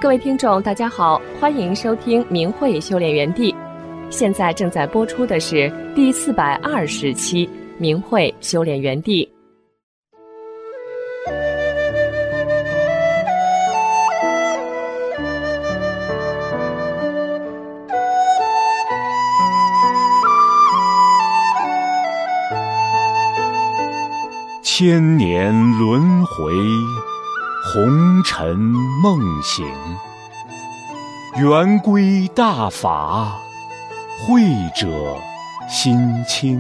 各位听众大家好，欢迎收听明慧修炼园地。现在正在播出的是第420期明慧修炼园地。 千年轮回，红尘梦醒，圆规大法，慧者心清。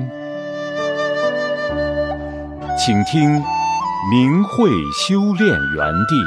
请听明慧修炼园地。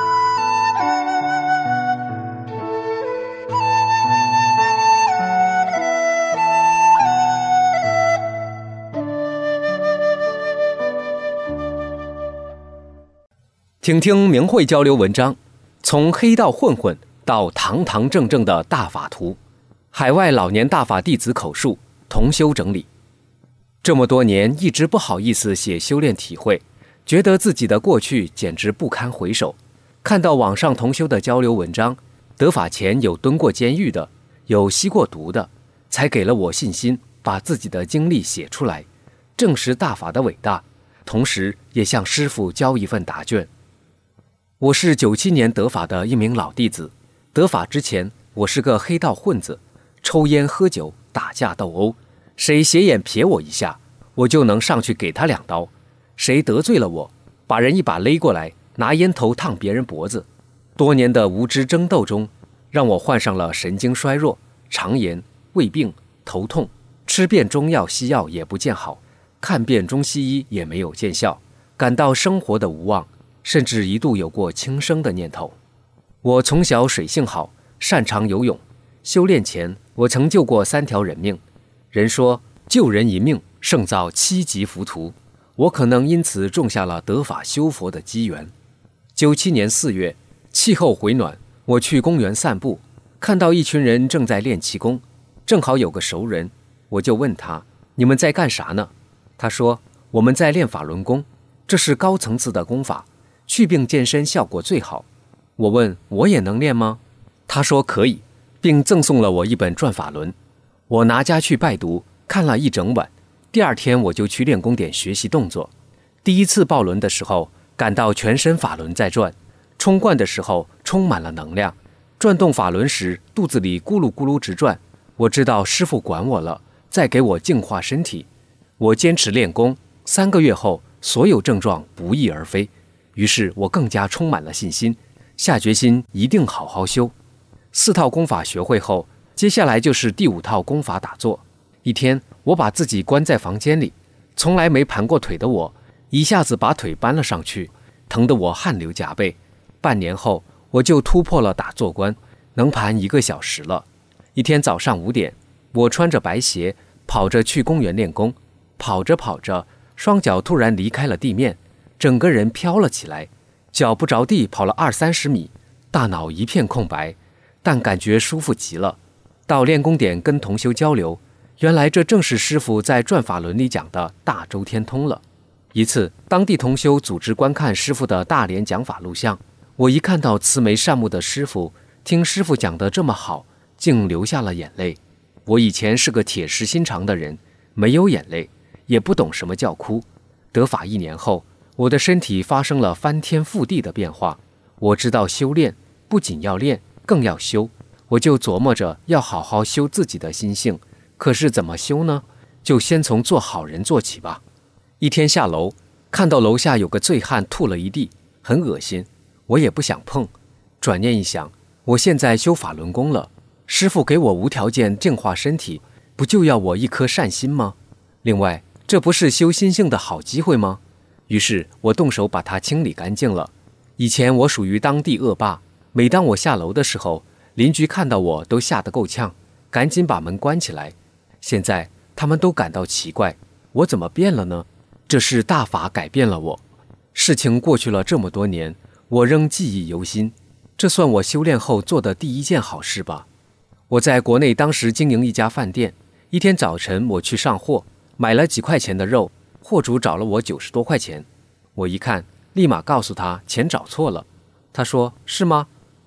请听明慧交流文章，从黑道混混到堂堂正正的大法徒，海外老年大法弟子口述，同修整理。这么多年一直不好意思写修炼体会，觉得自己的过去简直不堪回首。看到网上同修的交流文章，得法前有蹲过监狱的，有吸过毒的，才给了我信心，把自己的经历写出来，证实大法的伟大，同时也向师父交一份答卷。我是97年得法的一名老弟子，得法之前我是个黑道混子，抽烟喝酒打架斗殴，谁斜眼瞥我一下，我就能上去给他2刀，谁得罪了我，把人一把勒过来，拿烟头烫别人脖子。多年的无知争斗中，让我患上了神经衰弱、肠炎、胃病、头痛，吃遍中药西药也不见好，看遍中西医也没有见效，感到生活的无望，甚至一度有过轻生的念头。我从小水性好，擅长游泳，修炼前我曾救过3条人命。人说救人一命胜造7级浮屠，我可能因此种下了得法修佛的机缘。97年4月，气候回暖，我去公园散步，看到一群人正在练气功，正好有个熟人，我就问他：你们在干啥呢？他说：我们在练法轮功，这是高层次的功法，祛病健身效果最好。我问：我也能练吗？他说可以，并赠送了我一本转法轮。我拿家去拜读，看了一整晚。第2天我就去练功点学习动作。第一次抱轮的时候，感到全身法轮在转，冲灌的时候充满了能量，转动法轮时肚子里咕噜咕噜直转。我知道师父管我了，在给我净化身体。我坚持练功，3个月后所有症状不翼而飞，于是我更加充满了信心，下决心一定好好修。4套功法学会后，接下来就是第5套功法打坐。一天，我把自己关在房间里，从来没盘过腿的我，一下子把腿搬了上去，疼得我汗流浃背。半年后，我就突破了打坐关，能盘1个小时了。一天早上5点，我穿着白鞋，跑着去公园练功。跑着跑着，双脚突然离开了地面，整个人飘了起来，脚不着地跑了20-30米，大脑一片空白，但感觉舒服极了。到练功点跟同修交流，原来这正是师父在转法轮里讲的大周天通了。一次，当地同修组织观看师父的大连讲法录像，我一看到慈眉善目的师父，听师父讲得这么好，竟流下了眼泪。我以前是个铁石心肠的人，没有眼泪，也不懂什么叫哭。得法1年后，我的身体发生了翻天覆地的变化。我知道修炼不仅要练，更要修。我就琢磨着要好好修自己的心性，可是怎么修呢？就先从做好人做起吧。一天下楼，看到楼下有个醉汉吐了一地，很恶心，我也不想碰。转念一想，我现在修法轮功了，师父给我无条件净化身体，不就要我一颗善心吗？另外，这不是修心性的好机会吗？于是我动手把它清理干净了。以前我属于当地恶霸，每当我下楼的时候，邻居看到我都吓得够呛，赶紧把门关起来。现在他们都感到奇怪，我怎么变了呢？这是大法改变了我。事情过去了这么多年，我仍记忆犹新，这算我修炼后做的第1件好事吧。我在国内当时经营一家饭店，一天早晨我去上货，买了几块钱的肉，货主找了我90多块钱。我一看，立马告诉他钱找错了。他说：是吗？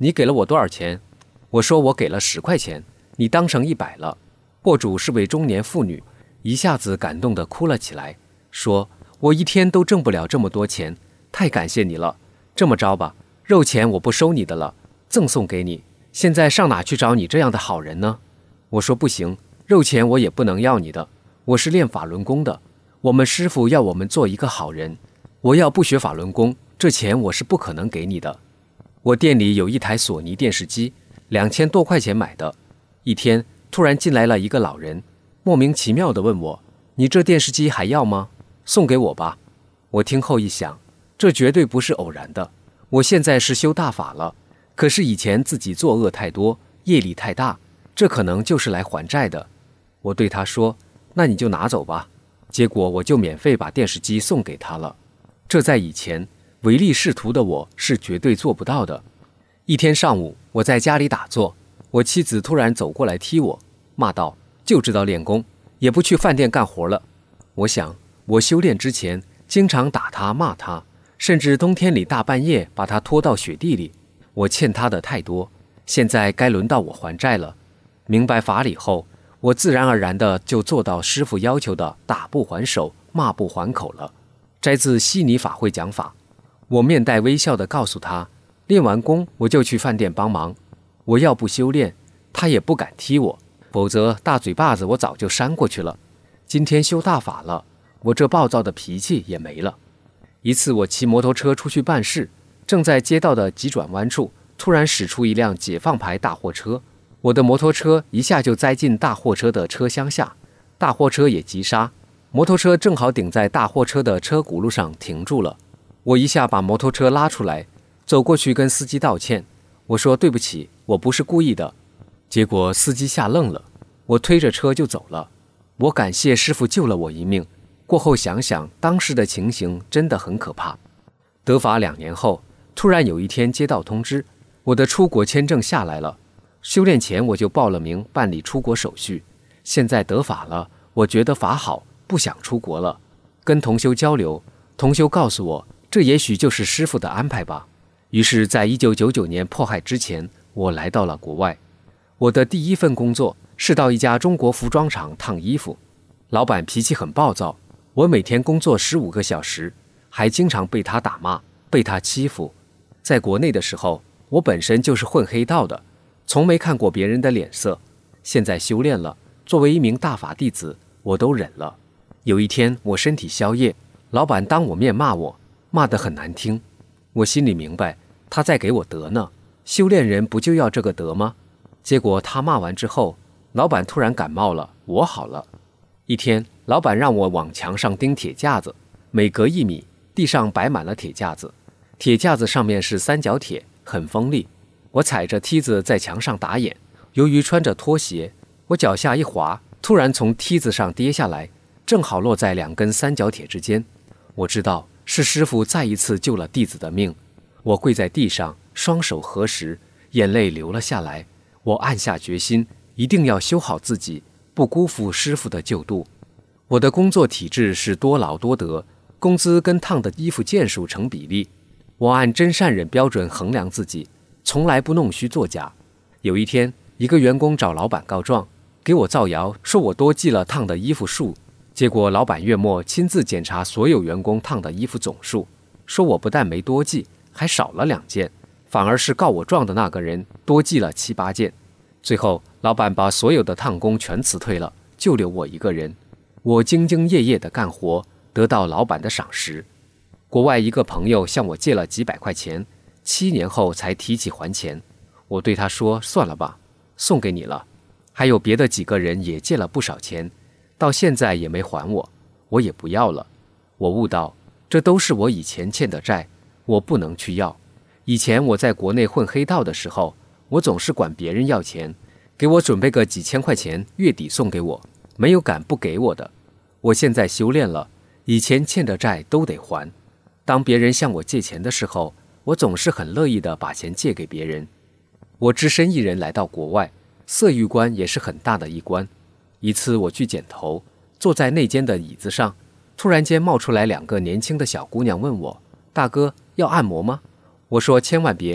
你给了我多少钱？我说我给了10块钱，你当成100了。货主是位中年妇女，一下子感动地哭了起来，说我一天都挣不了这么多钱，太感谢你了。这么着吧，肉钱我不收你的了，赠送给你。现在上哪去找你这样的好人呢？我说不行，肉钱我也不能要你的，我是练法轮功的，我们师父要我们做一个好人，我要不学法轮功，这钱我是不可能给你的。我店里有一台索尼电视机，2000多块钱买的。一天突然进来了一个老人，莫名其妙地问我，你这电视机还要吗？送给我吧。我听后一想，这绝对不是偶然的，我现在是修大法了，可是以前自己作恶太多，业力太大，这可能就是来还债的。我对他说，那你就拿走吧。结果我就免费把电视机送给他了。这在以前唯利是图的我是绝对做不到的。一天上午，我在家里打坐，我妻子突然走过来踢我，骂道，就知道练功，也不去饭店干活了。我想，我修炼之前经常打他骂他，甚至冬天里大半夜把他拖到雪地里，我欠他的太多，现在该轮到我还债了。明白法理后，我自然而然的就做到师父要求的打不还手，骂不还口了。摘自悉尼法会讲法。我面带微笑地告诉他，练完功我就去饭店帮忙，我要不修炼，他也不敢踢我，否则大嘴巴子我早就扇过去了。今天修大法了，我这暴躁的脾气也没了。一次我骑摩托车出去办事，正在街道的急转弯处，突然驶出一辆解放牌大货车，我的摩托车一下就栽进大货车的车厢下，大货车也急刹，摩托车正好顶在大货车的车轱辘上停住了。我一下把摩托车拉出来，走过去跟司机道歉，我说对不起，我不是故意的。结果司机吓愣了，我推着车就走了。我感谢师父救了我一命，过后想想当时的情形真的很可怕。得法2年后，突然有一天接到通知，我的出国签证下来了。修炼前我就报了名办理出国手续，现在得法了，我觉得法好，不想出国了。跟同修交流，同修告诉我，这也许就是师父的安排吧。于是在1999年迫害之前，我来到了国外。我的第一份工作是到一家中国服装厂烫衣服，老板脾气很暴躁，我每天工作15个小时，还经常被他打骂，被他欺负。在国内的时候，我本身就是混黑道的，从没看过别人的脸色。现在修炼了，作为一名大法弟子，我都忍了。有一天我身体宵夜，老板当我面骂我，骂得很难听。我心里明白，他在给我德呢，修炼人不就要这个德吗？结果他骂完之后，老板突然感冒了，我好了。一天，老板让我往墙上钉铁架子，每隔1米，地上摆满了铁架子，铁架子上面是3角铁，很锋利。我踩着梯子在墙上打眼，由于穿着拖鞋，我脚下一滑，突然从梯子上跌下来，正好落在2根3角铁之间。我知道是师父再一次救了弟子的命。我跪在地上，双手合十，眼泪流了下来。我暗下决心，一定要修好自己，不辜负师父的救度。我的工作体制是多劳多得，工资跟烫的衣服件数成比例。我按真善忍标准衡量自己，从来不弄虚作假。有一天，一个员工找老板告状，给我造谣，说我多记了烫的衣服数。结果老板月末亲自检查所有员工烫的衣服总数，说我不但没多记，还少了2件，反而是告我状的那个人多记了7、8件。最后老板把所有的烫工全辞退了，就留我一个人。我兢兢业业地干活，得到老板的赏识。国外一个朋友向我借了几百块钱，7年后才提起还钱。我对他说，算了吧，送给你了。还有别的几个人也借了不少钱，到现在也没还我，我也不要了。我悟到，这都是我以前欠的债，我不能去要。以前我在国内混黑道的时候，我总是管别人要钱，给我准备个几千块钱，月底送给我，没有敢不给我的。我现在修炼了，以前欠的债都得还。当别人向我借钱的时候，我总是很乐意地把钱借给别人。我只身一人来到国外，色欲关也是很大的一关。一次我去剪头，坐在内间的椅子上，突然间冒出来2个年轻的小姑娘问我，大哥要按摩吗？我说千万别，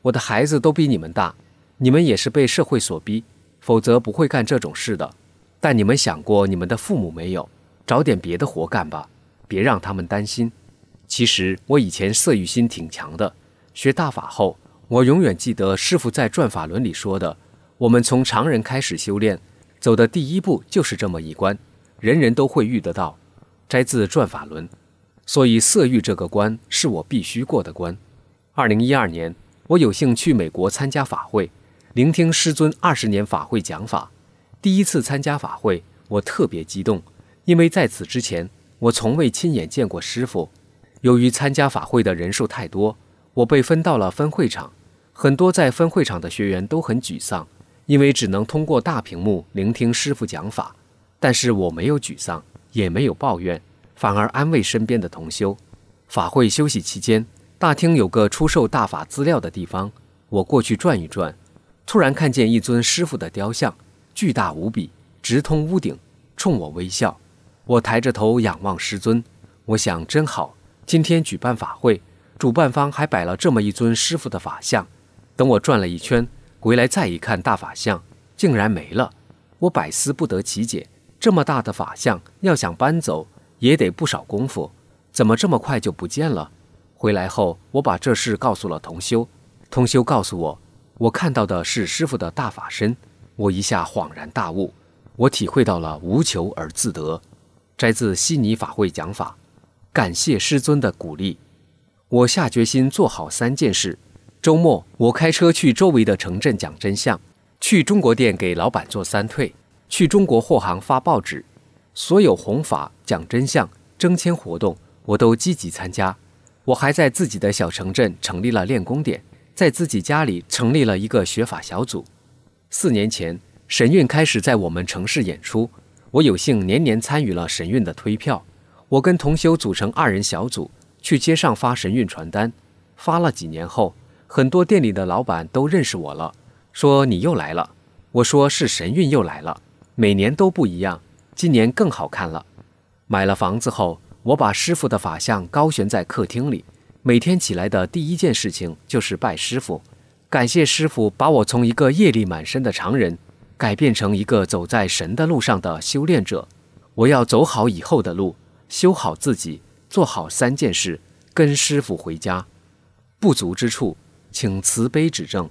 我的孩子都比你们大，你们也是被社会所逼，否则不会干这种事的。但你们想过你们的父母没有？找点别的活干吧，别让他们担心。其实我以前色欲心挺强的，学大法后，我永远记得师父在转法轮里说的，我们从常人开始修炼，走的第一步就是这么一关，人人都会遇得到。摘自转法轮。所以色欲这个关是我必须过的关。2012年，我有幸去美国参加法会，聆听师尊20年法会讲法。第一次参加法会，我特别激动，因为在此之前，我从未亲眼见过师父。由于参加法会的人数太多，我被分到了分会场。很多在分会场的学员都很沮丧，因为只能通过大屏幕聆听师父讲法。但是我没有沮丧，也没有抱怨，反而安慰身边的同修。法会休息期间，大厅有个出售大法资料的地方，我过去转一转，突然看见一尊师父的雕像，巨大无比，直通屋顶，冲我微笑。我抬着头仰望师尊，我想真好，今天举办法会，主办方还摆了这么一尊师父的法像。等我转了一圈，回来再一看大法像，竟然没了。我百思不得其解，这么大的法像要想搬走也得不少功夫，怎么这么快就不见了？回来后，我把这事告诉了同修，同修告诉我，我看到的是师父的大法身。我一下恍然大悟，我体会到了无求而自得。摘自悉尼法会讲法，感谢师尊的鼓励。我下决心做好3件事。周末，我开车去周围的城镇讲真相，去中国店给老板做3退，去中国货行发报纸。所有弘法、讲真相、征签活动，我都积极参加。我还在自己的小城镇成立了练功点，在自己家里成立了一个学法小组。4年前，神韵开始在我们城市演出，我有幸年年参与了神韵的推票。我跟同修组成2人小组，去街上发神韵传单。发了几年后，很多店里的老板都认识我了，说你又来了。我说是神韵又来了，每年都不一样，今年更好看了。买了房子后，我把师父的法像高悬在客厅里，每天起来的第一件事情就是拜师父，感谢师父把我从一个业力满身的常人改变成一个走在神的路上的修炼者。我要走好以后的路，修好自己，做好3件事，跟师父回家。不足之处，请慈悲指正。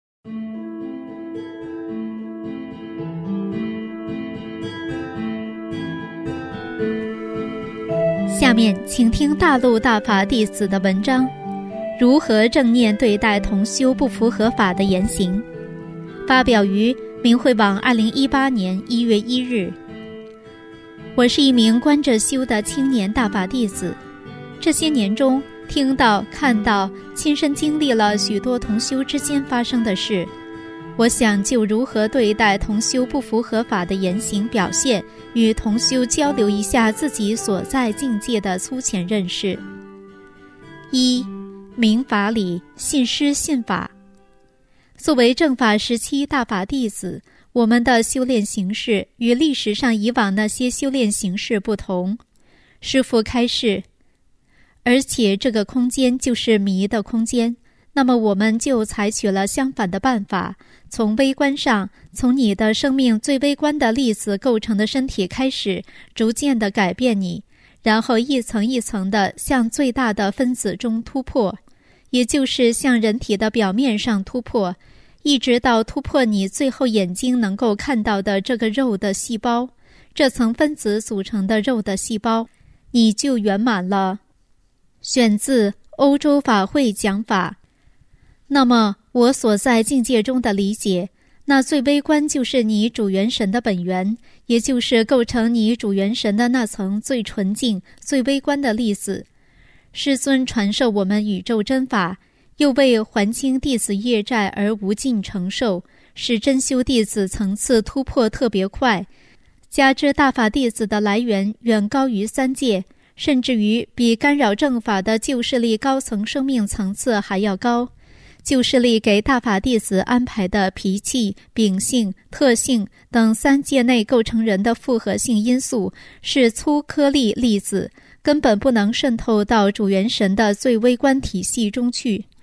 下面请听大陆大法弟子的文章：如何正念对待同修不符合法的言行，发表于明慧网2018年1月1日。我是一名观着修的青年大法弟子，这些年中听到、看到、亲身经历了许多同修之间发生的事。我想就如何对待同修不符合法的言行表现，与同修交流一下自己所在境界的粗浅认识。1. 明法理，信师信法。作为正法时期大法弟子，我们的修炼形式与历史上以往那些修炼形式不同。师父开示，而且这个空间就是迷的空间，那么我们就采取了相反的办法，从微观上，从你的生命最微观的粒子构成的身体开始，逐渐地改变你，然后一层一层地向最大的分子中突破，也就是向人体的表面上突破，一直到突破你最后眼睛能够看到的这个肉的细胞，这层分子组成的肉的细胞，你就圆满了。选自欧洲法会讲法。那么我所在境界中的理解，那最微观就是你主元神的本源，也就是构成你主元神的那层最纯净、最微观的粒子。师尊传授我们宇宙真法，又为还清弟子业债而无尽承受，使真修弟子层次突破特别快。加之大法弟子的来源远高于3界，甚至于比干扰正法的旧势力高层生命层次还要高。旧势力给大法弟子安排的脾气、秉性、特性等3界内构成人的复合性因素是粗颗粒粒子，根本不能渗透到主元神的最微观体系中去。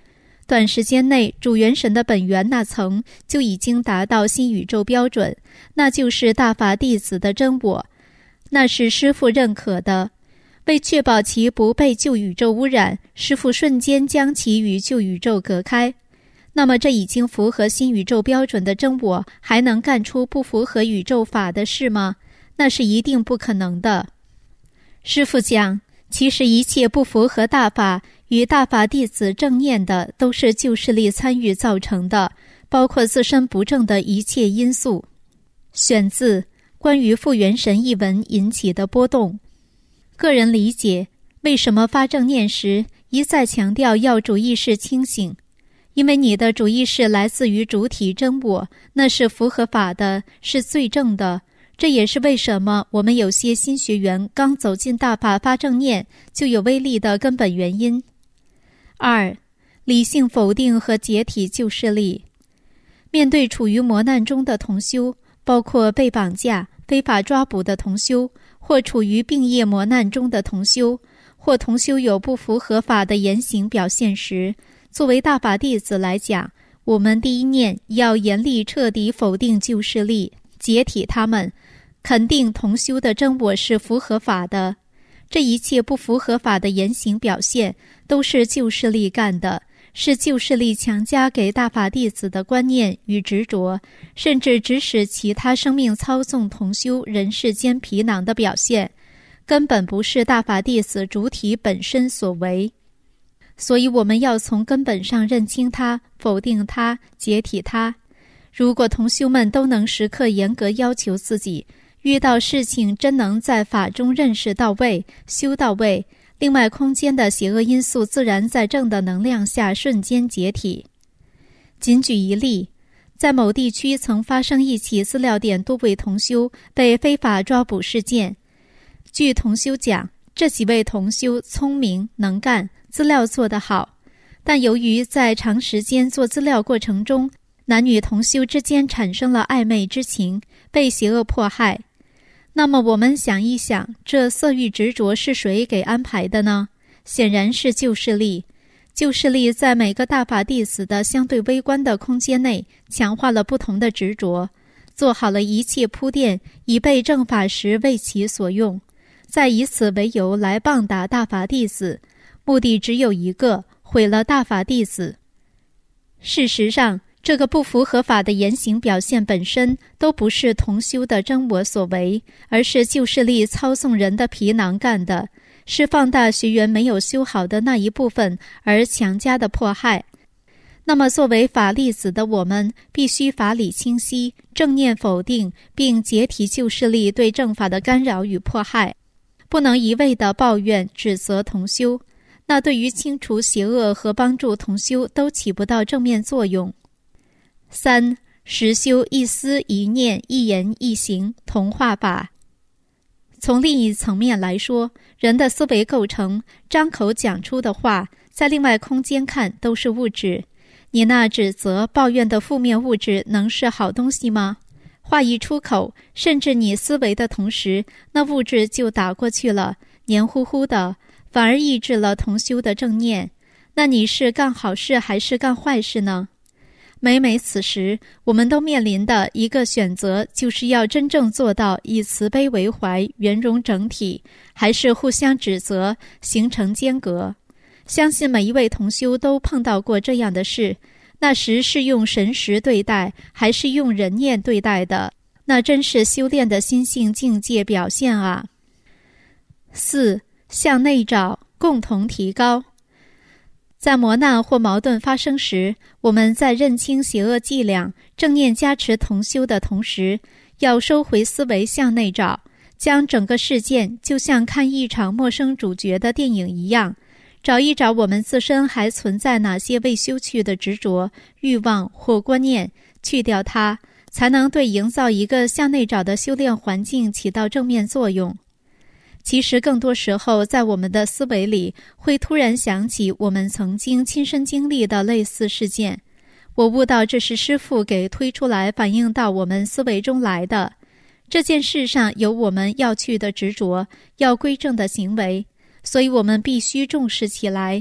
短时间内主元神的本源那层就已经达到新宇宙标准，那就是大法弟子的真我，那是师父认可的。为确保其不被旧宇宙污染，师父瞬间将其与旧宇宙隔开。那么这已经符合新宇宙标准的真我，还能干出不符合宇宙法的事吗？那是一定不可能的。师父讲，其实一切不符合大法与大法弟子正念的，都是旧势力参与造成的，包括自身不正的一切因素。选自《关于复元神》一文引起的波动。个人理解，为什么发正念时一再强调要主意识清醒？因为你的主意识来自于主体真我，那是符合法的，是最正的。这也是为什么我们有些新学员刚走进大法发正念就有威力的根本原因。2. 理性否定和解体旧势力。面对处于磨难中的同修，包括被绑架、非法抓捕的同修，或处于病业磨难中的同修，或同修有不符合法的言行表现时，作为大法弟子来讲，我们第一念要严厉彻底否定旧势力，解体他们，肯定同修的真我是符合法的。这一切不符合法的言行表现都是旧势力干的，是旧势力强加给大法弟子的观念与执着，甚至指使其他生命操纵同修人世间皮囊的表现，根本不是大法弟子主体本身所为。所以我们要从根本上认清它，否定它，解体它。如果同修们都能时刻严格要求自己，遇到事情真能在法中认识到位、修到位，另外空间的邪恶因素自然在正的能量下瞬间解体。仅举一例，在某地区曾发生一起资料点多位同修被非法抓捕事件。据同修讲，这几位同修聪明能干，资料做得好，但由于在长时间做资料过程中，男女同修之间产生了暧昧之情，被邪恶迫害。那么我们想一想，这色欲执着是谁给安排的呢？显然是旧势力。旧势力在每个大法弟子的相对微观的空间内强化了不同的执着，做好了一切铺垫，以被正法时为其所用，再以此为由来棒打大法弟子，目的只有一个，毁了大法弟子。事实上，这个不符合法的言行表现本身都不是同修的真我所为，而是旧势力操纵人的皮囊干的，是放大学员没有修好的那一部分而强加的迫害。那么作为法弟子的我们，必须法理清晰，正念否定，并解体旧势力对正法的干扰与迫害，不能一味地抱怨指责同修，那对于清除邪恶和帮助同修都起不到正面作用。3. 实修一思一念一言一行同化法。从另一层面来说，人的思维构成，张口讲出的话，在另外空间看都是物质。你那指责抱怨的负面物质能是好东西吗？话一出口，甚至你思维的同时，那物质就打过去了，黏糊糊的，反而抑制了同修的正念。那你是干好事还是干坏事呢？每每此时，我们都面临的一个选择，就是要真正做到以慈悲为怀，圆融整体，还是互相指责，形成间隔。相信每一位同修都碰到过这样的事，那时是用神识对待，还是用人念对待的？那真是修炼的心性境界表现啊。4. 向内找，共同提高。在磨难或矛盾发生时，我们在认清邪恶伎俩、正念加持同修的同时，要收回思维向内找，将整个事件就像看一场陌生主角的电影一样，找一找我们自身还存在哪些未修去的执着、欲望或观念，去掉它，才能对营造一个向内找的修炼环境起到正面作用。其实更多时候，在我们的思维里，会突然想起我们曾经亲身经历的类似事件。我悟到这是师父给推出来，反映到我们思维中来的。这件事上有我们要去的执着，要归正的行为，所以我们必须重视起来。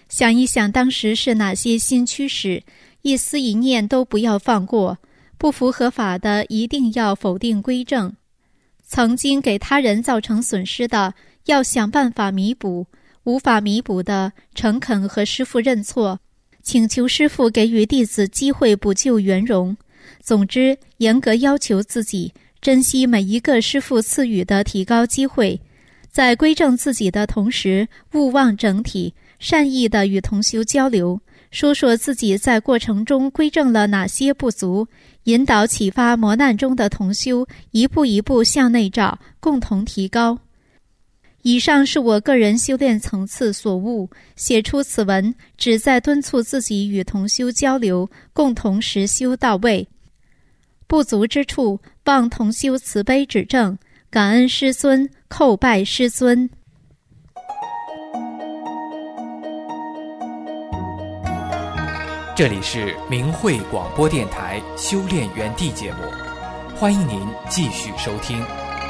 想一想当时是哪些新驱使，一思一念都不要放过，不符合法的一定要否定归正，曾经给他人造成损失的要想办法弥补，无法弥补的诚恳和师父认错，请求师父给予弟子机会补救圆融。总之，严格要求自己，珍惜每一个师父赐予的提高机会，在归正自己的同时，勿忘整体，善意地与同修交流，说说自己在过程中归正了哪些不足，引导启发磨难中的同修一步一步向内照，共同提高。以上是我个人修炼层次所悟，写出此文旨在敦促自己与同修交流，共同实修到位。不足之处，望同修慈悲指正，感恩师尊，叩拜师尊。 这里是明慧广播电台修炼园地节目，欢迎您继续收听。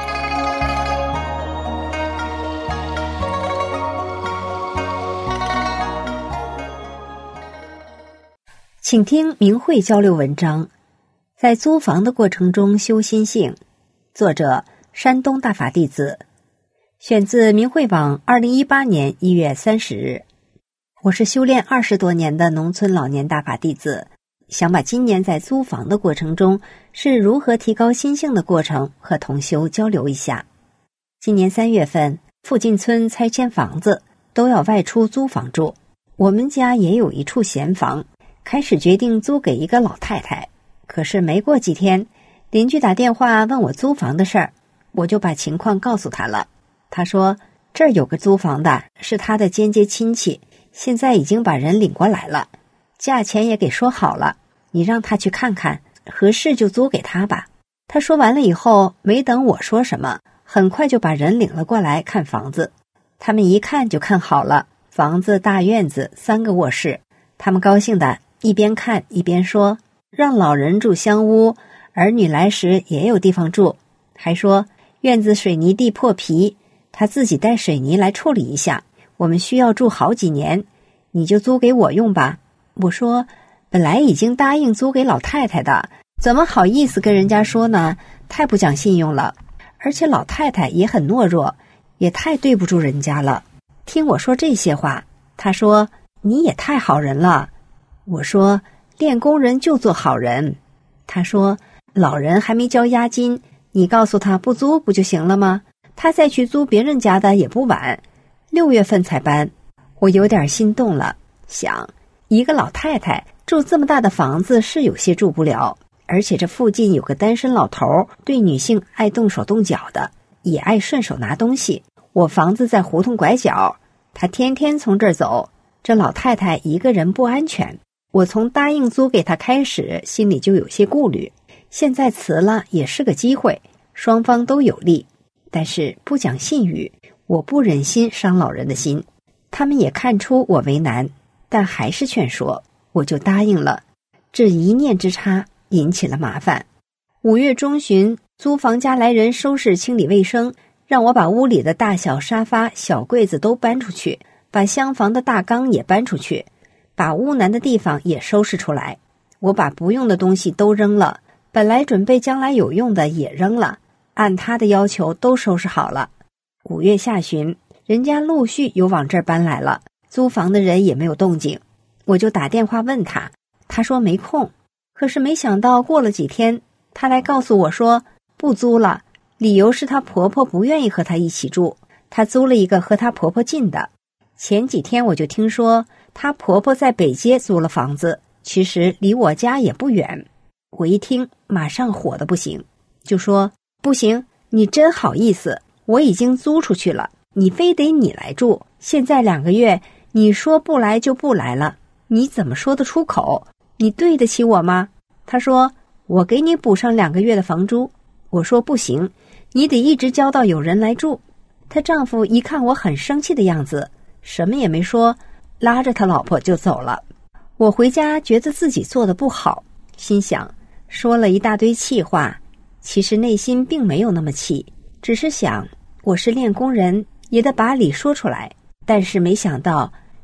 请听明慧交流文章，在租房的过程中修心性，作者山东大法弟子，选自明慧网2018年1月30日。我是修炼20多年的农村老年大法弟子，想把今年在租房的过程中是如何提高心性的过程和同修交流一下。今年3月份，附近村拆迁房子，都要外出租房住，我们家也有一处闲房，开始决定租给一个老太太。可是没过几天，邻居打电话问我租房的事儿，我就把情况告诉他了。他说这儿有个租房的，是他的间接亲戚，现在已经把人领过来了，价钱也给说好了，你让他去看看，合适就租给他吧。他说完了以后，没等我说什么，很快就把人领了过来看房子。他们一看就看好了，房子大院子，3个卧室。他们高兴的一边看一边说，让老人住厢屋，儿女来时也有地方住，还说院子水泥地破皮，他自己带水泥来处理一下，我们需要住好几年，你就租给我用吧。我说本来已经答应租给老太太的，怎么好意思跟人家说呢？太不讲信用了，而且老太太也很懦弱，也太对不住人家了。听我说这些话，他说你也太好人了。我说练功人就做好人。他说老人还没交押金，你告诉他不租不就行了吗？他再去租别人家的也不晚，6月份才搬。我有点心动了，想一个老太太住这么大的房子是有些住不了，而且这附近有个单身老头，对女性爱动手动脚的，也爱顺手拿东西。我房子在胡同拐角，他天天从这儿走，这老太太一个人不安全。我从答应租给他开始，心里就有些顾虑，现在辞了也是个机会，双方都有利。但是不讲信誉，我不忍心伤老人的心。他们也看出我为难，但还是劝说，我就答应了。这一念之差引起了麻烦。5月中旬，租房家来人收拾清理卫生，让我把屋里的大小沙发、小柜子都搬出去，把厢房的大缸也搬出去，把屋南的地方也收拾出来。我把不用的东西都扔了，本来准备将来有用的也扔了，按他的要求都收拾好了。5月下旬，人家陆续有往这儿搬来了，租房的人也没有动静，我就打电话问他，他说没空。可是没想到过了几天，他来告诉我说不租了，理由是她婆婆不愿意和她一起住，她租了一个和她婆婆近的。前几天我就听说她婆婆在北街租了房子，其实离我家也不远。我一听马上火得不行，就说不行，你真好意思，我已经租出去了，你非得你来住，现在2个月，你说不来就不来了，你怎么说得出口？你对得起我吗？他说我给你补上2个月的房租。我说不行，你得一直交到有人来住。她丈夫一看我很生气的样子，什么也没说，拉着他老婆就走了。我回家觉得自己做得不好，心想说了一大堆气话，其实内心并没有那么气，只是想我是练功人，也得把理说出来。但是没想到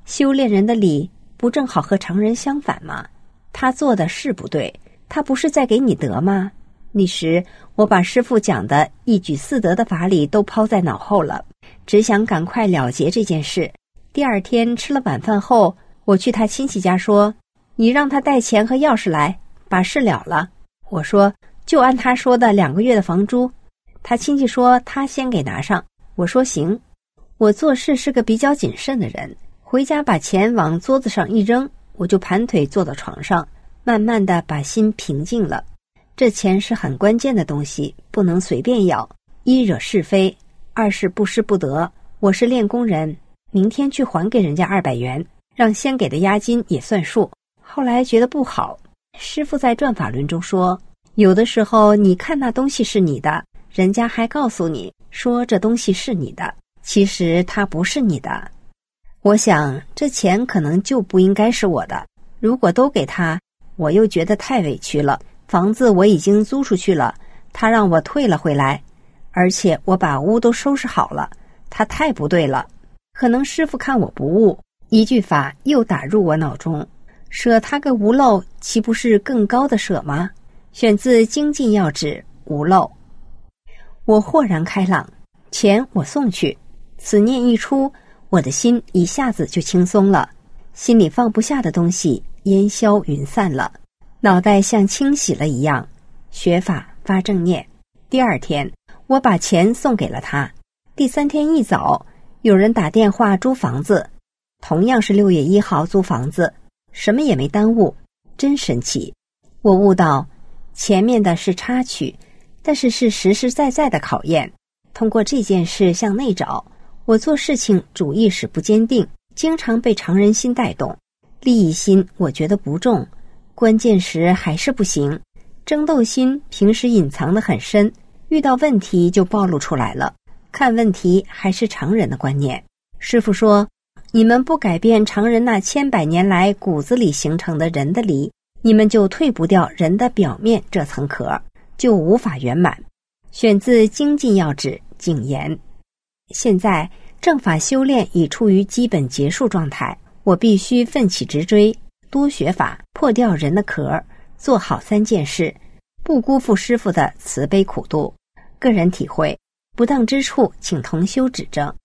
修炼人的理不正好和常人相反吗？他做的是不对，他不是在给你得吗？那时我把师父讲的一举四得的法理都抛在脑后了，只想赶快了结这件事。第二天吃了晚饭后，我去他亲戚家说，你让他带钱和钥匙来，把事了了。我说就按他说的2个月的房租。他亲戚说他先给拿上，我说行。我做事是个比较谨慎的人，回家把钱往桌子上一扔，我就盘腿坐到床上，慢慢的把心平静了。这钱是很关键的东西，不能随便要，一惹是非，二是不失不得。我是练功人，明天去还给人家200元，让先给的押金也算数。后来觉得不好，师父在转法轮中说，有的时候你看那东西是你的，人家还告诉你说这东西是你的，其实它不是你的。我想这钱可能就不应该是我的，如果都给他，我又觉得太委屈了。房子我已经租出去了，他让我退了回来，而且我把屋都收拾好了，他太不对了。可能师父看我不悟，一句法又打入我脑中，舍他个无漏，岂不是更高的舍吗？选自《精进要旨》无漏。我豁然开朗，钱我送去，此念一出，我的心一下子就轻松了，心里放不下的东西烟消云散了，脑袋像清洗了一样，学法发正念。第二天我把钱送给了他。第3天一早，有人打电话租房子，同样是6月1号租房子，什么也没耽误，真神奇。我悟到前面的是插曲，但是是实实在在的考验。通过这件事向内找，我做事情主意识不坚定，经常被常人心带动，利益心我觉得不重，关键时还是不行。争斗心平时隐藏得很深，遇到问题就暴露出来了。看问题还是常人的观念。师父说，你们不改变常人那千百年来骨子里形成的人的理，你们就退不掉人的表面这层壳，就无法圆满。选自《精进要旨》警言。现在正法修炼已处于基本结束状态，我必须奋起直追，多学法，破掉人的壳，做好3件事，不辜负师父的慈悲苦度。个人体会，不当之处请同修指正。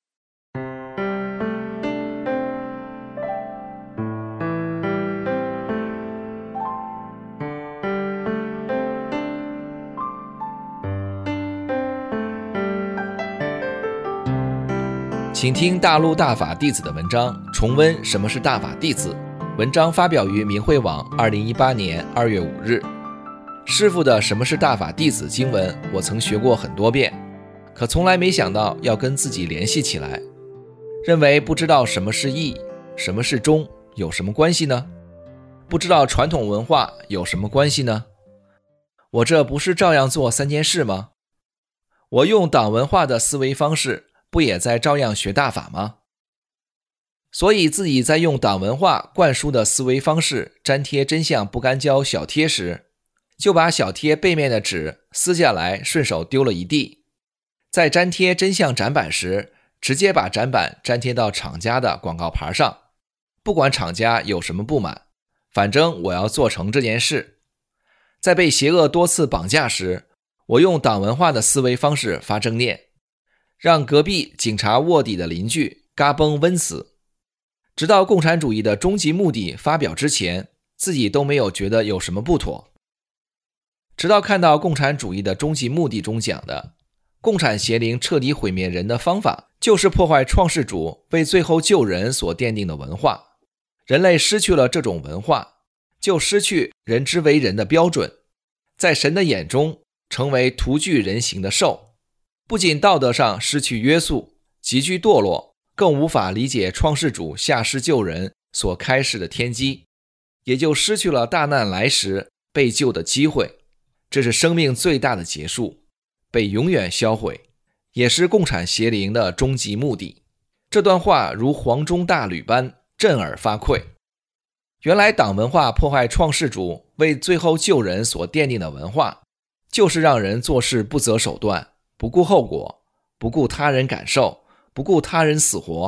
请听大陆大法弟子的文章，重温什么是大法弟子。文章发表于明慧网2018年2月5日。师父的什么是大法弟子经文我曾学过很多遍，可从来没想到要跟自己联系起来，认为不知道什么是义，什么是忠有什么关系呢？不知道传统文化有什么关系呢？我这不是照样做3件事吗？我用党文化的思维方式，不也在照样学大法吗？所以自己在用党文化灌输的思维方式粘贴真相不干胶小贴时，就把小贴背面的纸撕下来顺手丢了一地。在粘贴真相展板时，直接把展板粘贴到厂家的广告牌上，不管厂家有什么不满，反正我要做成这件事。在被邪恶多次绑架时，我用党文化的思维方式发正念，让隔壁警察卧底的邻居嘎嘣温死。直到共产主义的终极目的发表之前，自己都没有觉得有什么不妥。直到看到共产主义的终极目的中讲的，共产邪灵彻底毁灭人的方法，就是破坏创世主为最后救人所奠定的文化。人类失去了这种文化，就失去人之为人的标准，在神的眼中成为徒具人形的兽，不仅道德上失去约束，急剧堕落，更无法理解创世主下世救人所开示的天机，也就失去了大难来时被救的机会。这是生命最大的结束，被永远销毁，也是共产邪灵的终极目的。这段话如黄钟大吕般震耳发聩。原来党文化破坏创世主为最后救人所奠定的文化，就是让人做事不择手段，不顾后果，不顾他人感受，不顾他人死活，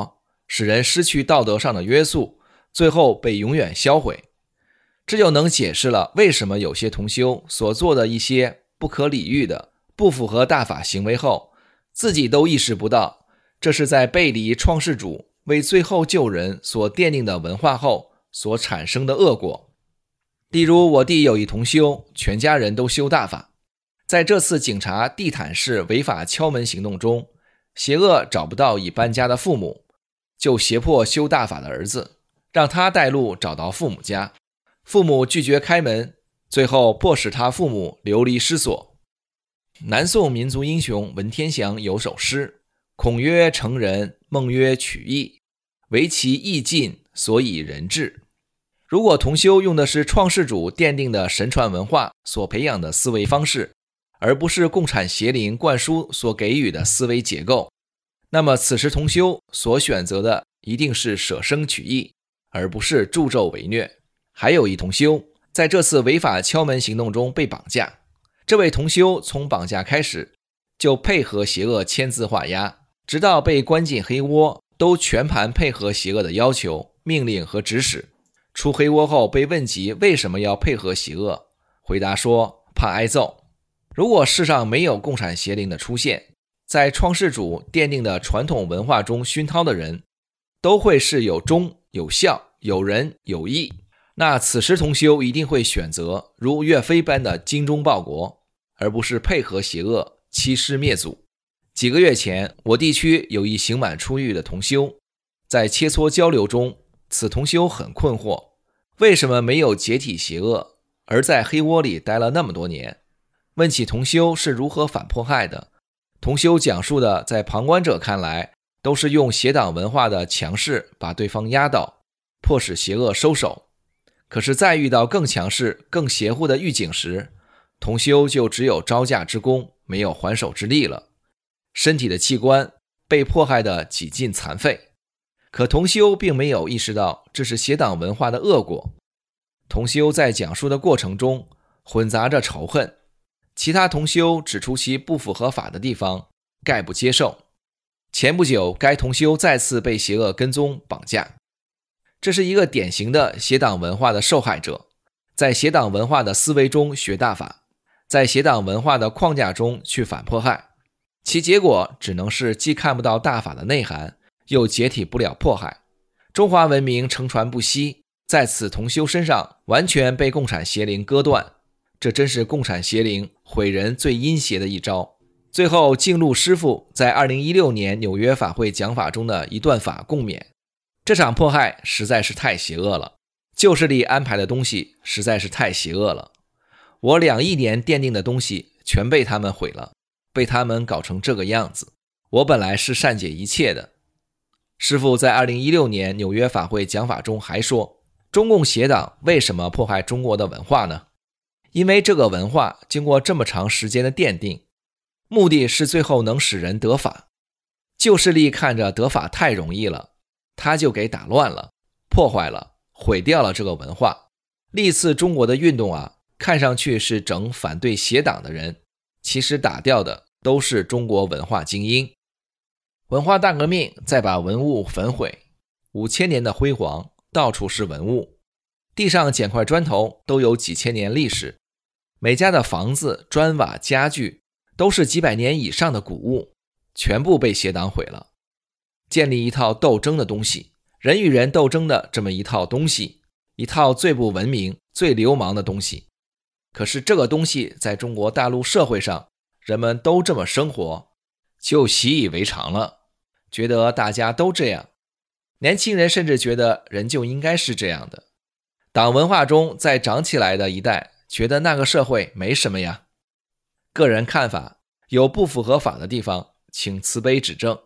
使人失去道德上的约束，最后被永远销毁。这就能解释了为什么有些同修所做的一些不可理喻的、不符合大法行为后，自己都意识不到，这是在背离创世主为最后救人所奠定的文化后所产生的恶果。例如我弟有一同修，全家人都修大法，在这次警察地毯式违法敲门行动中，邪恶找不到已搬家的父母，就胁迫修大法的儿子，让他带路找到父母家。父母拒绝开门，最后迫使他父母流离失所。南宋民族英雄文天祥有首诗：孔曰成人，孟曰取义，唯其义尽，所以人治。如果同修用的是创世主奠定的神传文化所培养的思维方式，而不是共产邪灵灌输所给予的思维结构，那么此时同修所选择的一定是舍生取义，而不是助纣为虐。还有一同修在这次违法敲门行动中被绑架，这位同修从绑架开始就配合邪恶签字画押，直到被关进黑窝，都全盘配合邪恶的要求、命令和指使。出黑窝后被问及为什么要配合邪恶，回答说怕挨揍。如果世上没有共产邪灵的出现，在创世主奠定的传统文化中熏陶的人，都会是有忠、有孝、有仁、有义。那此时同修一定会选择如岳飞般的精忠报国，而不是配合邪恶欺师灭祖。几个月前，我地区有一刑满出狱的同修，在切磋交流中，此同修很困惑，为什么没有解体邪恶，而在黑窝里待了那么多年？问起同修是如何反迫害的，同修讲述的在旁观者看来，都是用邪党文化的强势把对方压倒，迫使邪恶收手。可是再遇到更强势、更邪乎的狱警时，同修就只有招架之功，没有还手之力了，身体的器官被迫害得几近残废。可同修并没有意识到这是邪党文化的恶果。同修在讲述的过程中混杂着仇恨，其他同修指出其不符合法的地方，概不接受。前不久，该同修再次被邪恶跟踪绑架，这是一个典型的邪党文化的受害者，在邪党文化的思维中学大法，在邪党文化的框架中去反迫害，其结果只能是既看不到大法的内涵，又解体不了迫害。中华文明承传不息，在此同修身上完全被共产邪灵割断，这真是共产邪灵毁人最阴邪的一招。最后，净路师父在2016年纽约法会讲法中的一段法共勉，这场迫害实在是太邪恶了，旧势力安排的东西实在是太邪恶了。我2亿年奠定的东西全被他们毁了，被他们搞成这个样子。我本来是善解一切的。师父在2016年纽约法会讲法中还说，中共邪党为什么迫害中国的文化呢？因为这个文化经过这么长时间的奠定，目的是最后能使人得法。旧势力看着得法太容易了，他就给打乱了，破坏了，毁掉了这个文化。历次中国的运动啊，看上去是整反对邪党的人，其实打掉的都是中国文化精英。文化大革命再把文物焚毁，5000年的辉煌，到处是文物，地上捡块砖头都有几千年历史，每家的房子、砖瓦、家具都是几百年以上的古物，全部被邪党毁了。建立一套斗争的东西，人与人斗争的这么一套东西，一套最不文明、最流氓的东西。可是这个东西在中国大陆社会上，人们都这么生活，就习以为常了，觉得大家都这样。年轻人甚至觉得人就应该是这样的。党文化中再长起来的一代，觉得那个社会没什么呀。个人看法，有不符合法的地方，请慈悲指正。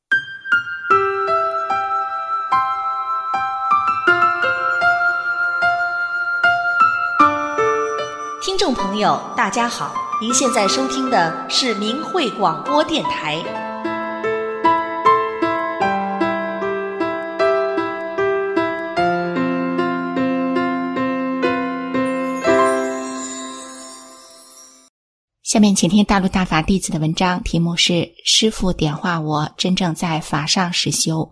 听众朋友大家好，您现在收听的是明慧广播电台。 下面请听大陆大法弟子的文章，题目是师父点化我真正在法上实修，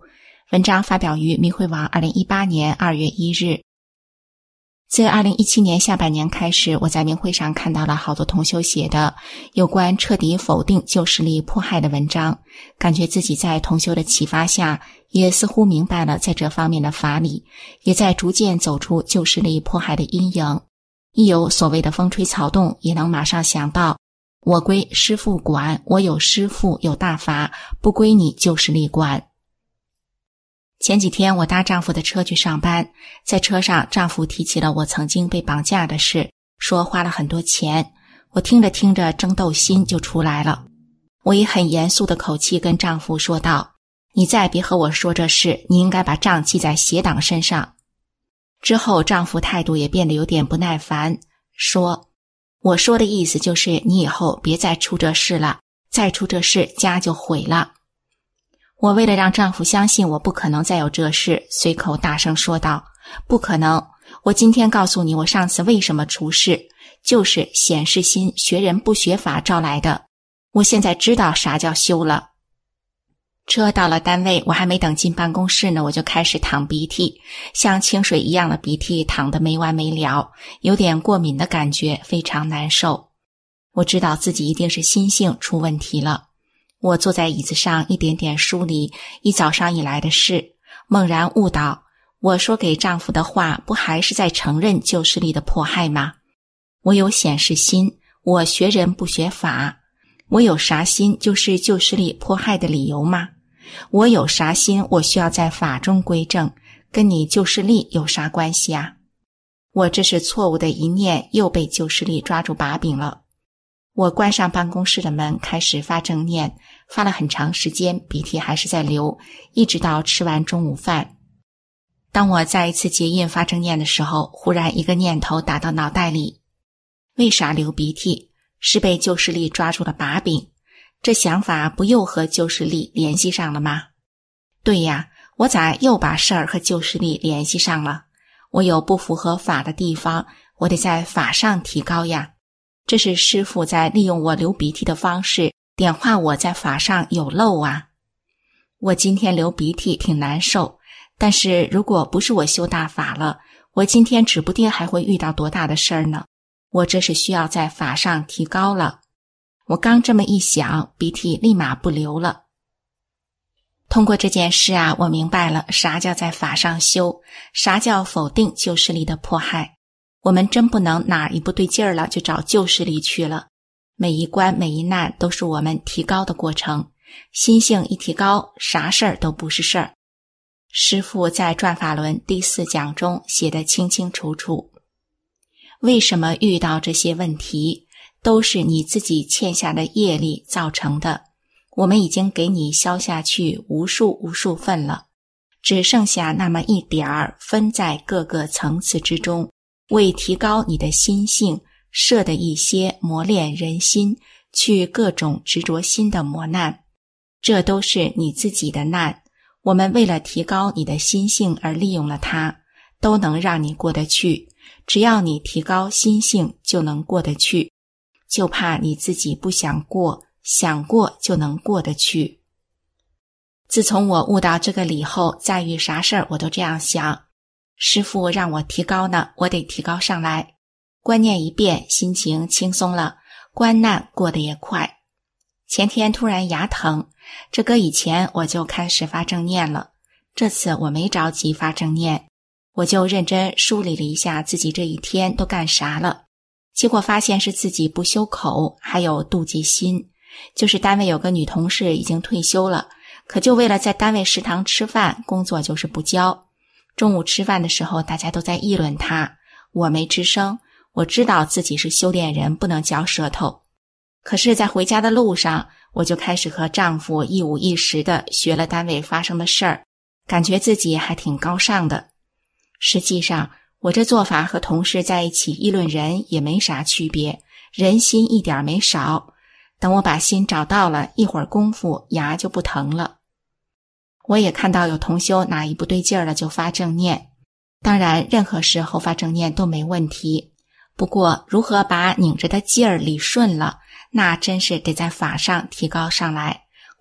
文章发表于明慧网2018年2月1日。自2017年下半年开始，我在明慧上看到了好多同修写的有关彻底否定旧势力迫害的文章，感觉自己在同修的启发下，也似乎明白了在这方面的法理，也在逐渐走出旧势力迫害的阴影。一有所谓的风吹草动，也能马上想到我归师父管，我有师父有大法，不归你旧势力管。前几天我搭丈夫的车去上班，在车上丈夫提起了我曾经被绑架的事，说花了很多钱。我听着听着争斗心就出来了，我以很严肃的口气跟丈夫说道，你再别和我说这事，你应该把账记在邪党身上。之后丈夫态度也变得有点不耐烦，说我说的意思就是你以后别再出这事了，再出这事家就毁了。我为了让丈夫相信我不可能再有这事，随口大声说道，不可能，我今天告诉你我上次为什么出事，就是显示心学人不学法招来的，我现在知道啥叫修了。车到了单位，我还没等进办公室呢，我就开始淌鼻涕，像清水一样的鼻涕淌得没完没了，有点过敏的感觉，非常难受。我知道自己一定是心性出问题了。我坐在椅子上一点点梳理一早上以来的事，猛然悟到，我说给丈夫的话不还是在承认旧势力的迫害吗？我有显示心，我学人不学法，我有啥心就是旧势力迫害的理由吗？我有啥心我需要在法中归正，跟你旧势力有啥关系啊？我这是错误的一念，又被旧势力抓住把柄了。我关上办公室的门，开始发正念，发了很长时间，鼻涕还是在流，一直到吃完中午饭。当我再一次结印发正念的时候，忽然一个念头打到脑袋里，为啥流鼻涕？是被旧势力抓住了把柄，这想法不又和旧势力联系上了吗？对呀，我咋又把事儿和旧势力联系上了？我有不符合法的地方，我得在法上提高呀。这是师父在利用我流鼻涕的方式点化我在法上有漏啊。我今天流鼻涕挺难受，但是如果不是我修大法了，我今天指不定还会遇到多大的事儿呢。我这是需要在法上提高了。我刚这么一想，鼻涕立马不流了。通过这件事啊，我明白了啥叫在法上修，啥叫否定旧势力的迫害。我们真不能哪儿一不对劲儿了就找旧势力去了，每一关每一难都是我们提高的过程，心性一提高，啥事儿都不是事儿。师父在转法轮第4讲中写得清清楚楚，为什么遇到这些问题，都是你自己欠下的业力造成的，我们已经给你消下去无数份了，只剩下那么一点儿分在各个层次之中，为提高你的心性设的一些磨练人心去各种执着心的磨难，这都是你自己的难，我们为了提高你的心性而利用了它，都能让你过得去，只要你提高心性就能过得去，就怕你自己不想过，想过就能过得去。自从我悟到这个理后，再遇啥事儿我都这样想，师父让我提高呢，我得提高上来。观念一变，心情轻松了，关难过得也快。前天突然牙疼，这搁以前我就开始发正念了，这次我没着急发正念，我就认真梳理了一下自己这一天都干啥了。结果发现是自己不修口，还有妒忌心。就是单位有个女同事已经退休了，可就为了在单位食堂吃饭，工作就是不交。中午吃饭的时候大家都在议论她，我没吱声，我知道自己是修炼人，不能嚼舌头。可是在回家的路上，我就开始和丈夫一五一十的学了单位发生的事儿，感觉自己还挺高尚的。实际上我这做法和同事在一起议论人也没啥区别，人心一点没少。等我把心找到了，一会儿功夫牙就不疼了。我也看到有同修哪一不对劲儿了就发正念，当然任何时候发正念都没问题，不过如何把拧着的劲儿理顺了，那真是得在法上提高上来，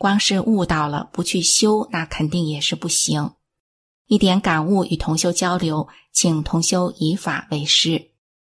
光是悟到了不去修，那肯定也是不行。一点感悟与同修交流，请同修以法为师。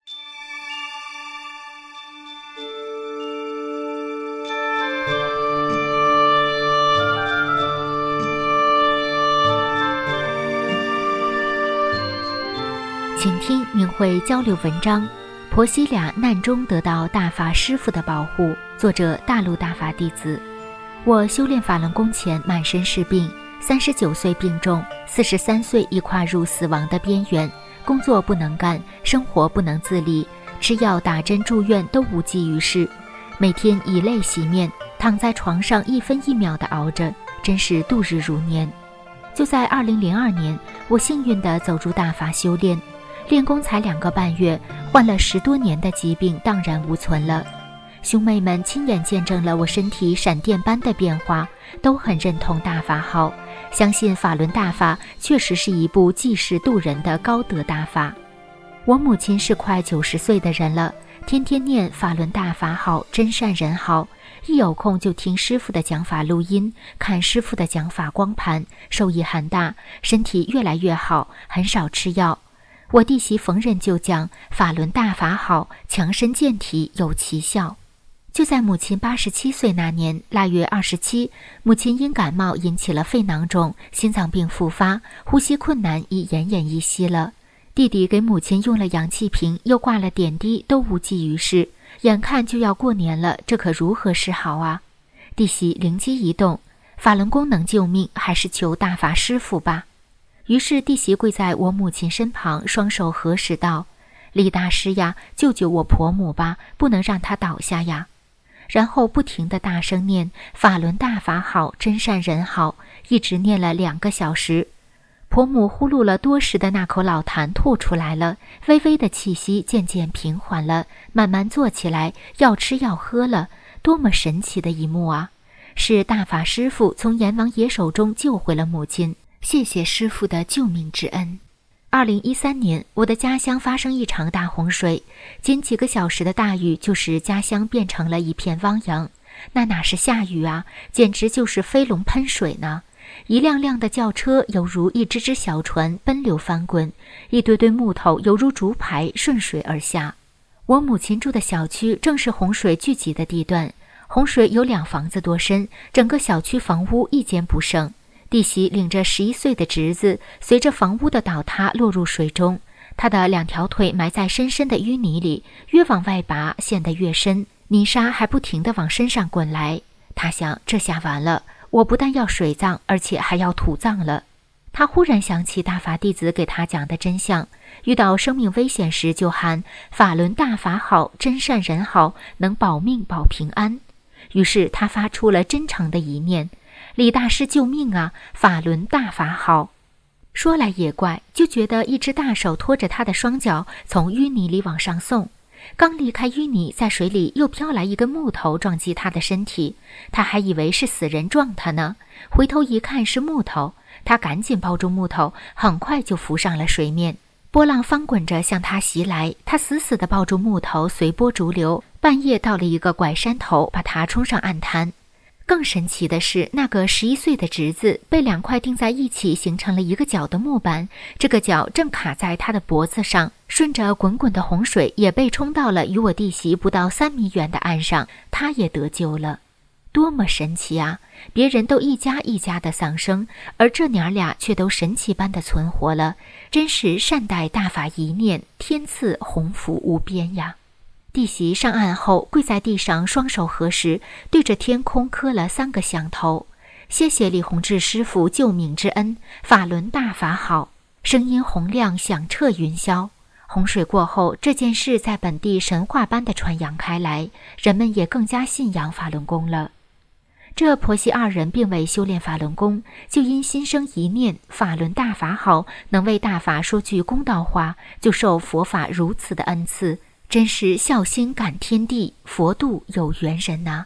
请听明慧交流文章，婆媳俩难中得到大法师父的保护。作者大陆大法弟子。我修炼法轮功前满身是病，39岁病重，43岁已跨入死亡的边缘，工作不能干，生活不能自理，吃药打针住院都无济于事，每天以泪洗面，躺在床上一分一秒地熬着，真是度日如年。就在2002年，我幸运地走入大法修炼，练功才2个半月，患了10多年的疾病荡然无存了。兄妹们亲眼见证了我身体闪电般的变化，都很认同大法好，相信法轮大法确实是一部济世渡人的高德大法。我母亲是快90岁的人了，天天念法轮大法好，真善人好，一有空就听师父的讲法录音，看师父的讲法光盘，受益很大，身体越来越好，很少吃药。我弟媳逢人就讲法轮大法好，强身健体有奇效。就在母亲87岁那年腊月27，母亲因感冒引起了肺囊肿，心脏病复发，呼吸困难，已奄奄一息了。弟弟给母亲用了氧气瓶，又挂了点滴，都无济于事。眼看就要过年了，这可如何是好啊？弟媳灵机一动，法轮功能救命，还是求大法师父吧。于是弟媳跪在我母亲身旁，双手合十道：李大师呀，救救我婆母吧，不能让她倒下呀。然后不停地大声念法轮大法好，真善人好，一直念了2个小时。婆母呼噜了多时的那口老痰吐出来了，微微的气息渐渐平缓了，慢慢坐起来，要吃要喝了。多么神奇的一幕啊！是大法师父从阎王爷手中救回了母亲，谢谢师父的救命之恩。2013年，我的家乡发生一场大洪水，仅几个小时的大雨就使家乡变成了一片汪洋。那哪是下雨啊，简直就是飞龙喷水呢！一辆辆的轿车犹如一只只小船奔流翻滚，一堆堆木头犹如竹排顺水而下。我母亲住的小区正是洪水聚集的地段，洪水有2房子多深，整个小区房屋一间不剩。弟媳领着11岁的侄子，随着房屋的倒塌落入水中，他的2条腿埋在深深的淤泥里，越往外拔陷得越深，泥沙还不停地往身上滚来。他想，这下完了，我不但要水葬，而且还要土葬了。他忽然想起大法弟子给他讲的真相，遇到生命危险时就喊法轮大法好，真善人好，能保命保平安。于是他发出了真诚的一念：李大师救命啊，法轮大法好。说来也怪，就觉得一只大手拖着他的双脚从淤泥里往上送，刚离开淤泥，在水里又飘来一根木头撞击他的身体，他还以为是死人撞他呢，回头一看是木头，他赶紧抱住木头，很快就浮上了水面。波浪翻滚着向他袭来，他死死地抱住木头，随波逐流，半夜到了一个拐山头，把他冲上岸滩。更神奇的是，那个11岁的侄子被2块钉在一起形成了一个角的木板，这个角正卡在他的脖子上，顺着滚滚的洪水也被冲到了与我弟媳不到3米远的岸上，他也得救了。多么神奇啊！别人都一家一家的丧生，而这娘俩却都神奇般的存活了，真是善待大法一念，天赐鸿福无边呀！弟媳上岸后跪在地上，双手合十，对着天空磕了3个响头：谢谢李洪志师父救命之恩，法轮大法好。声音洪亮，响彻云霄。洪水过后，这件事在本地神话般的传扬开来，人们也更加信仰法轮功了。这婆媳2人并未修炼法轮功，就因心生一念法轮大法好，能为大法说句公道话，就受佛法如此的恩赐，真是孝心感天地，佛度有缘人呐。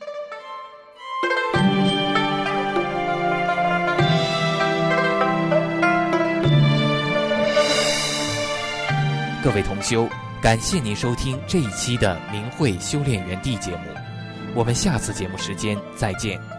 各位同修，感谢您收听这一期的明慧修炼园地节目，我们下次节目时间再见。